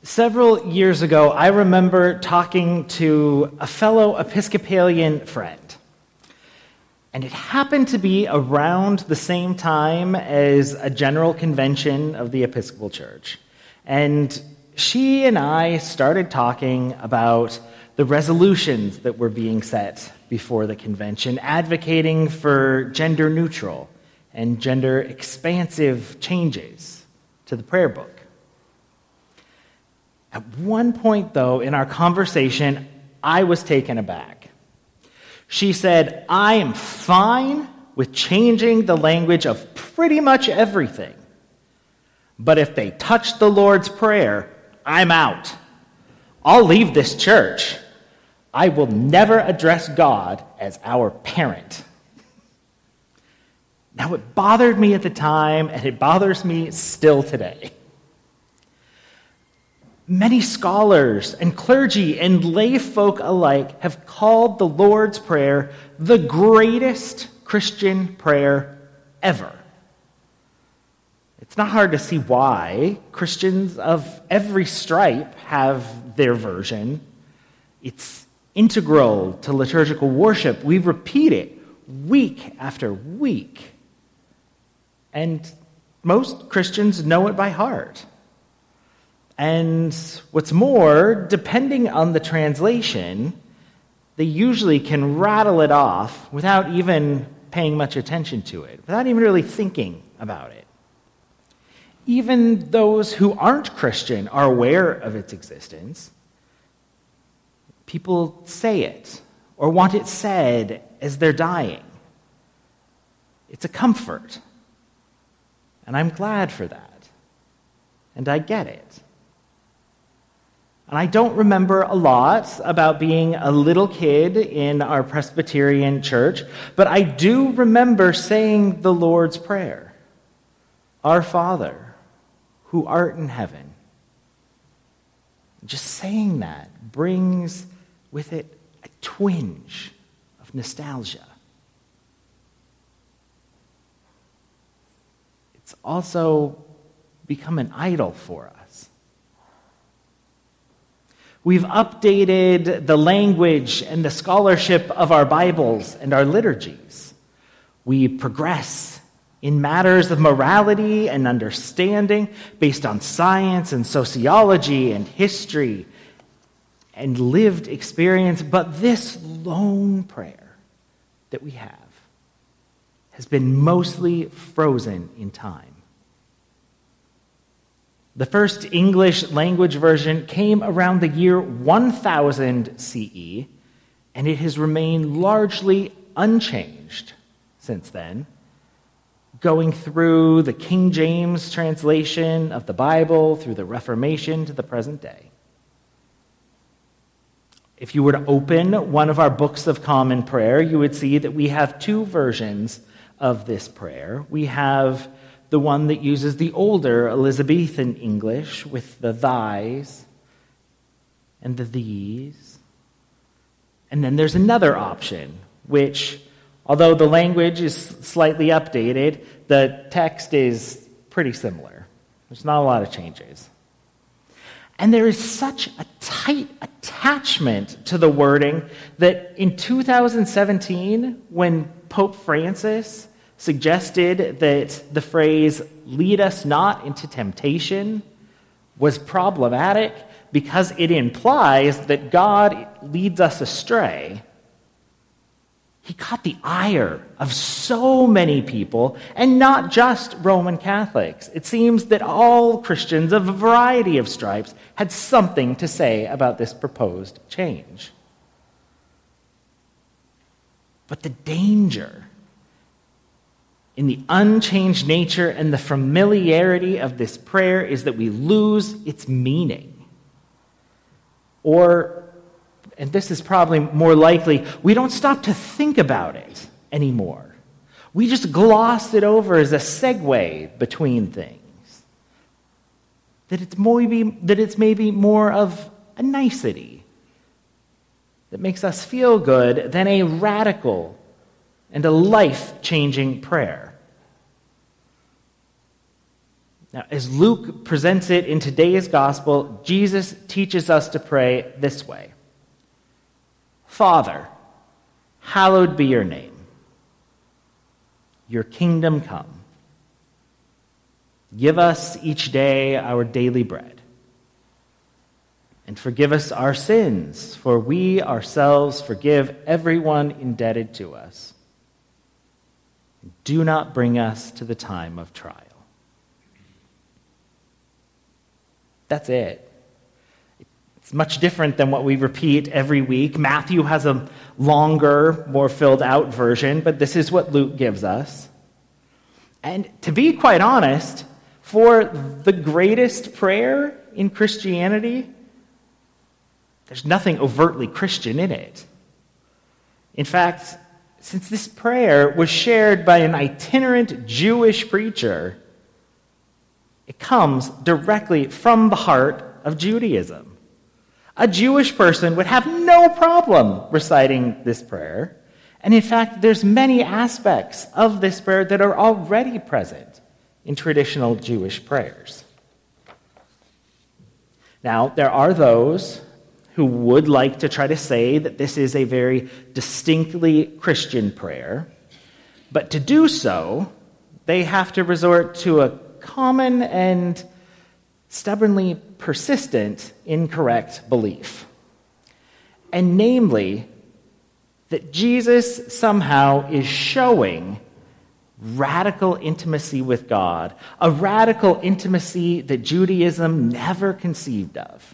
Several years ago, I remember talking to a fellow Episcopalian friend. And it happened to be around the same time as a general convention of the Episcopal Church. And she and I started talking about the resolutions that were being set before the convention, advocating for gender-neutral and gender-expansive changes to the prayer book. At one point, though, in our conversation, I was taken aback. She said, "I am fine with changing the language of pretty much everything. But if they touch the Lord's Prayer, I'm out. I'll leave this church. I will never address God as our parent." Now, it bothered me at the time, and it bothers me still today. Many scholars and clergy and lay folk alike have called the Lord's Prayer the greatest Christian prayer ever. It's not hard to see why. Christians of every stripe have their version. It's integral to liturgical worship. We repeat it week after week. And most Christians know it by heart. And what's more, depending on the translation, they usually can rattle it off without even paying much attention to it, without even really thinking about it. Even those who aren't Christian are aware of its existence. People say it or want it said as they're dying. It's a comfort. And I'm glad for that. And I get it. And I don't remember a lot about being a little kid in our Presbyterian church, but I do remember saying the Lord's Prayer. Our Father, who art in heaven. Just saying that brings with it a twinge of nostalgia. It's also become an idol for us. We've updated the language and the scholarship of our Bibles and our liturgies. We progress in matters of morality and understanding based on science and sociology and history and lived experience. But this lone prayer that we have has been mostly frozen in time. The first English language version came around the year 1000 CE, and it has remained largely unchanged since then, going through the King James translation of the Bible, through the Reformation to the present day. If you were to open one of our books of common prayer, you would see that we have two versions of this prayer. We have the one that uses the older Elizabethan English with the thys and the these. And then there's another option, which, although the language is slightly updated, the text is pretty similar. There's not a lot of changes. And there is such a tight attachment to the wording that in 2017, when Pope Francis suggested that the phrase, "lead us not into temptation," was problematic because it implies that God leads us astray. He caught the ire of so many people, and not just Roman Catholics. It seems that all Christians of a variety of stripes had something to say about this proposed change. But the danger in the unchanged nature and the familiarity of this prayer is that we lose its meaning. Or, and this is probably more likely, we don't stop to think about it anymore. We just gloss it over as a segue between things. That it's maybe more of a nicety that makes us feel good than a radical and a life-changing prayer. Now, as Luke presents it in today's gospel, Jesus teaches us to pray this way: Father, hallowed be your name. Your kingdom come. Give us each day our daily bread. And forgive us our sins, for we ourselves forgive everyone indebted to us. Do not bring us to the time of trial. That's it. It's much different than what we repeat every week. Matthew has a longer, more filled out version, but this is what Luke gives us. And to be quite honest, for the greatest prayer in Christianity, there's nothing overtly Christian in it. In fact, since this prayer was shared by an itinerant Jewish preacher, it comes directly from the heart of Judaism. A Jewish person would have no problem reciting this prayer. And in fact, there's many aspects of this prayer that are already present in traditional Jewish prayers. Now, there are those who would like to try to say that this is a very distinctly Christian prayer, but to do so, they have to resort to a common and stubbornly persistent incorrect belief, and namely that Jesus somehow is showing radical intimacy with God, a radical intimacy that Judaism never conceived of.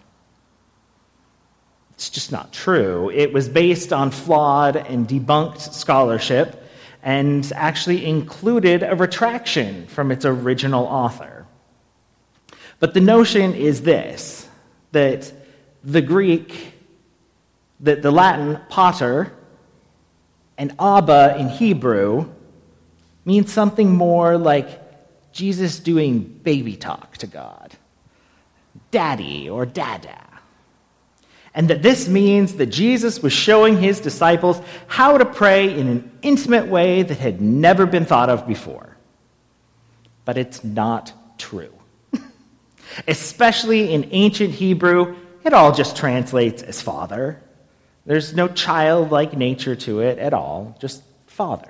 It's just not true. It was based on flawed and debunked scholarship and actually included a retraction from its original author. But the notion is this, that the Greek, that the Latin pater and Abba in Hebrew means something more like Jesus doing baby talk to God, daddy or dada. And that this means that Jesus was showing his disciples how to pray in an intimate way that had never been thought of before. But it's not true. Especially in ancient Hebrew, it all just translates as Father. There's no childlike nature to it at all, just Father.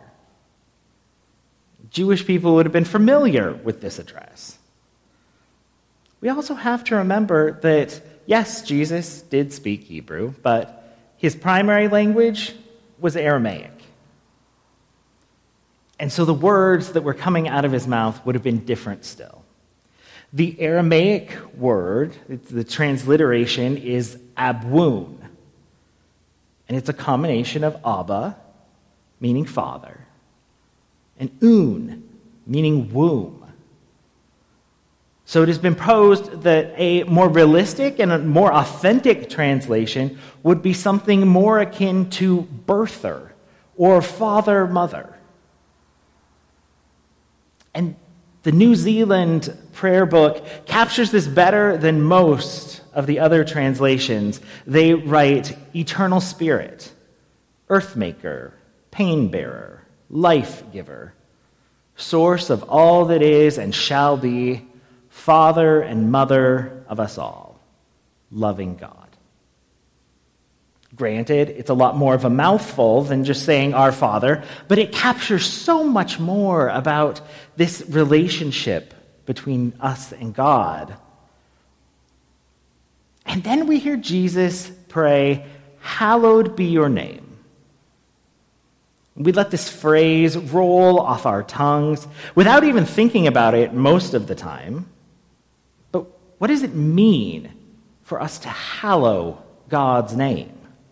Jewish people would have been familiar with this address. We also have to remember that, yes, Jesus did speak Hebrew, but his primary language was Aramaic. And so the words that were coming out of his mouth would have been different still. The Aramaic word, the transliteration is abwoon. And it's a combination of Abba, meaning father, and un, meaning womb. So it has been posed that a more realistic and a more authentic translation would be something more akin to birther or father-mother. And the New Zealand prayer book captures this better than most of the other translations. They write eternal spirit, earthmaker, pain-bearer, life-giver, source of all that is and shall be, Father and Mother of us all, loving God. Granted, it's a lot more of a mouthful than just saying our Father, but it captures so much more about this relationship between us and God. And then we hear Jesus pray, hallowed be your name. We let this phrase roll off our tongues without even thinking about it most of the time. But what does it mean for us to hallow God's name?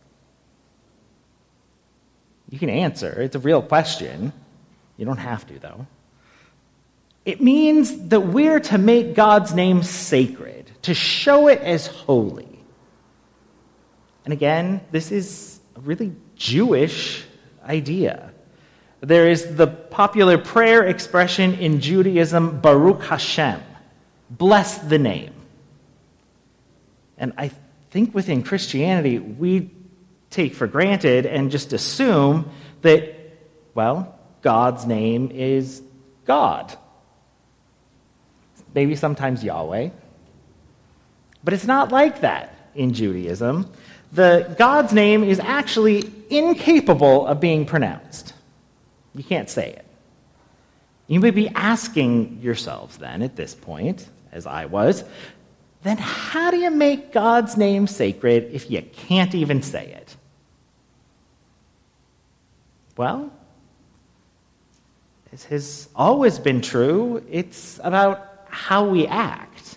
You can answer. It's a real question. You don't have to, though. It means that we're to make God's name sacred, to show it as holy. And again, this is a really Jewish idea. There is the popular prayer expression in Judaism, Baruch Hashem, bless the name. And I think within Christianity, we take for granted and just assume that, well, God's name is God. maybe sometimes Yahweh. But it's not like that in Judaism. God's name is actually incapable of being pronounced. You can't say it. You may be asking yourselves then at this point, as I was, then how do you make God's name sacred if you can't even say it? Well, as has always been true, it's about how we act.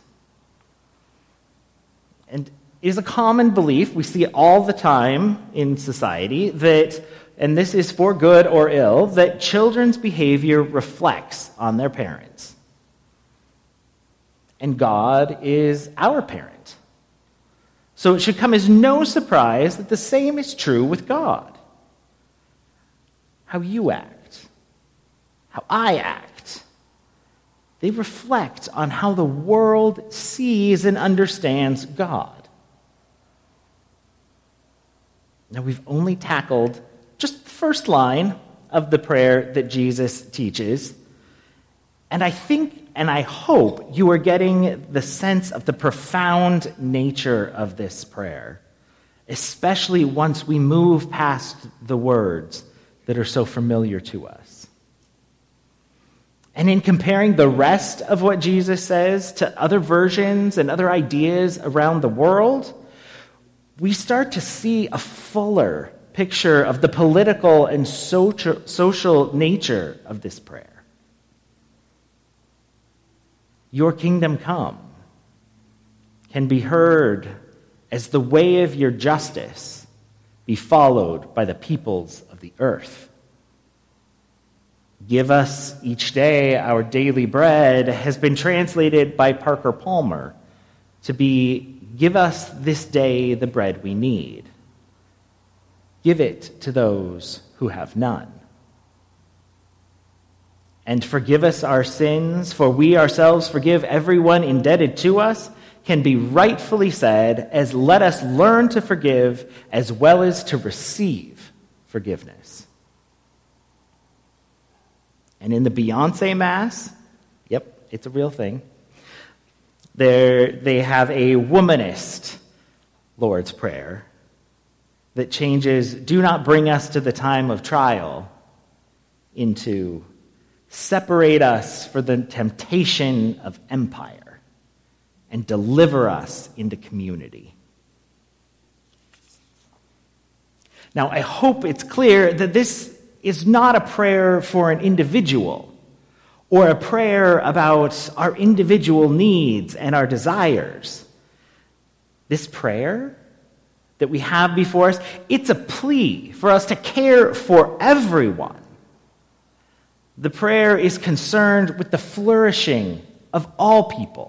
And it is a common belief, we see it all the time in society, that, and this is for good or ill, that children's behavior reflects on their parents. And God is our parent. So it should come as no surprise that the same is true with God. How you act, how I act, they reflect on how the world sees and understands God. Now, we've only tackled just the first line of the prayer that Jesus teaches, and I think and I hope you are getting the sense of the profound nature of this prayer, especially once we move past the words that are so familiar to us. And in comparing the rest of what Jesus says to other versions and other ideas around the world, we start to see a fuller picture of the political and social nature of this prayer. Your kingdom come can be heard as the way of your justice be followed by the peoples of the earth. Give us each day our daily bread has been translated by Parker Palmer to be, give us this day the bread we need. Give it to those who have none. And forgive us our sins, for we ourselves forgive everyone indebted to us, can be rightfully said as let us learn to forgive as well as to receive forgiveness. And in the Beyonce Mass, yep, it's a real thing, they have a womanist Lord's Prayer that changes, do not bring us to the time of trial, into separate us for the temptation of empire and deliver us into community. Now, I hope it's clear that this is not a prayer for an individual or a prayer about our individual needs and our desires. This prayer that we have before us, it's a plea for us to care for everyone. The prayer is concerned with the flourishing of all people.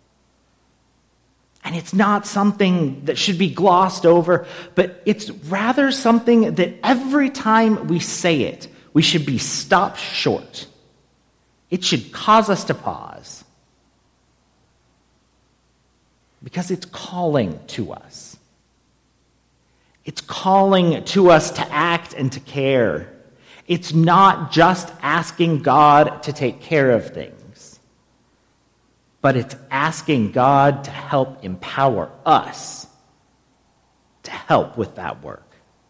And it's not something that should be glossed over, but it's rather something that every time we say it, we should be stopped short. It should cause us to pause. Because it's calling to us. It's calling to us to act and to care. It's not just asking God to take care of things, but it's asking God to help empower us to help with that work.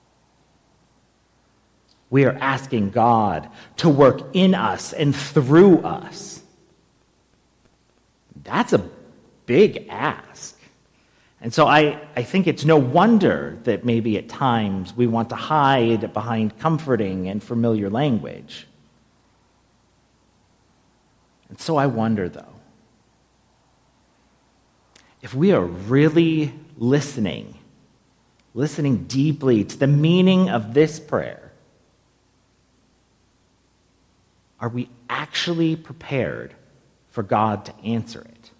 We are asking God to work in us and through us. That's a big ask. And so I think it's no wonder that maybe at times we want to hide behind comforting and familiar language. And so I wonder, though, if we are really listening deeply to the meaning of this prayer, are we actually prepared for God to answer it?